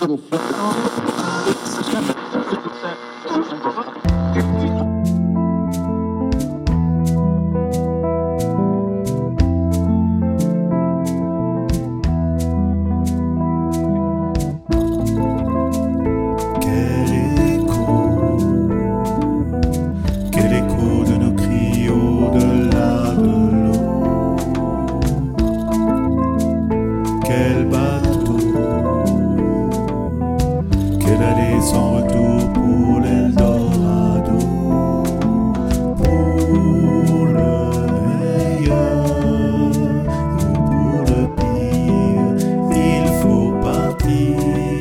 Quel écho de nos cris au-delà de l'eau. Quel bateau, quelle allée sans retour pour l'Eldorado. Pour le meilleur ou pour le pire, il faut partir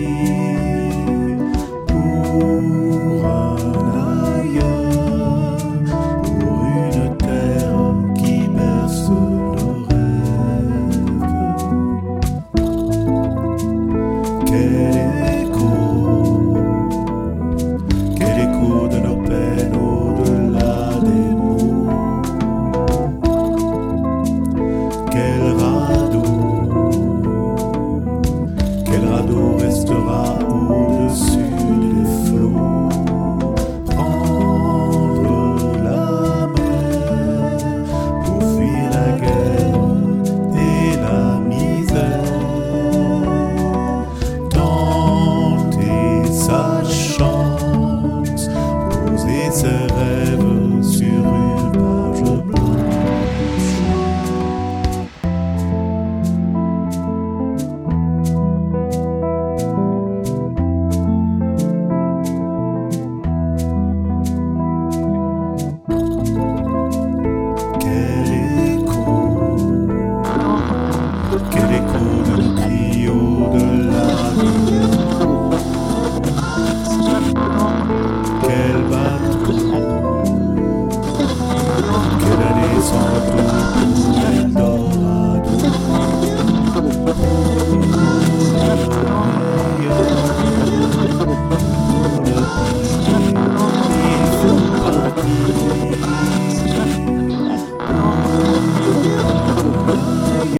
pour un ailleurs, pour une terre qui berce nos rêves. Quel écho de nos peines au-delà des mots. Quel radeau restera